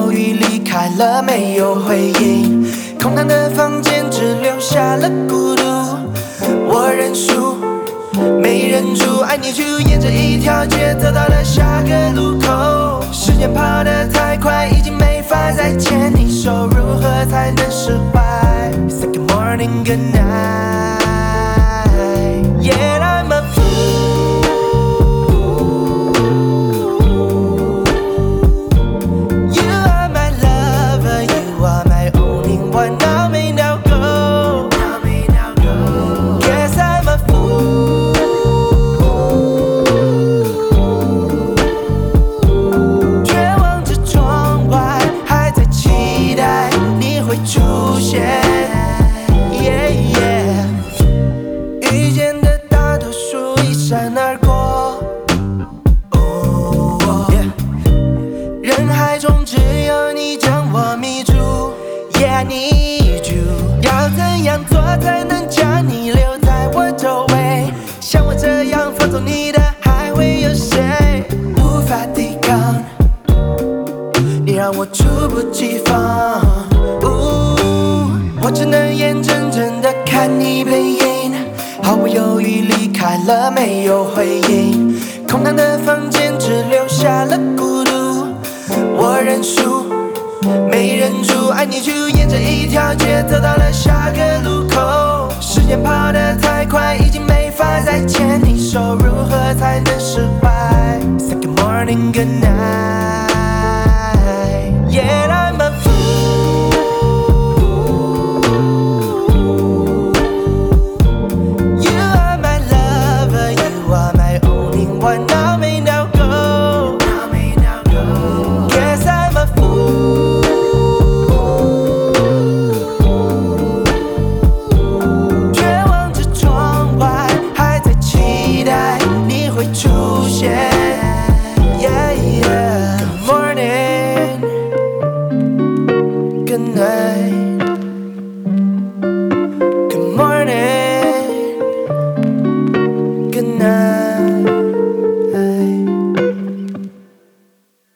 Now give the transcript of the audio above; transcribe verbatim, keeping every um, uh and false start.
犹豫离开了，没有回应。空荡的房间只留下了孤独。我认输，没忍住，爱你就沿着一条街走到了下个路口。时间跑得太快，已经没法再牵你手，如何才能释怀 ？Say good morning, good night. Yeah, I'm a fool. You are my lover, you are my only one. Now may now go. Now may now go. Guess I'm a fool. 绝望着窗外，还在期待你会出现。Yeah, yeah. 遇见的大多数一闪而过。Oh, yeah. 人海中只有你将我迷住。Yeah, I need you. 要怎样做才能将你留在我周围？像我这样放纵你的，还会有谁？无法抵抗，你让我猝不及防。我只能眼睁睁地看你背影，毫无犹豫离开了，没有回应。空荡的房间只留下了孤独。我认输，没忍住，爱你就沿着一条街走到了下个路口。时间跑得太快，已经没法再牵你手，如何才能释怀 ？Say good morning, good night. Yeah, I'm a fool. You are my lover, you are my only one. Now may now go. Now may now go. Guess I'm a fool. 绝望着窗外，还在期待你会出现。Yeah, yeah. Good morning, good night.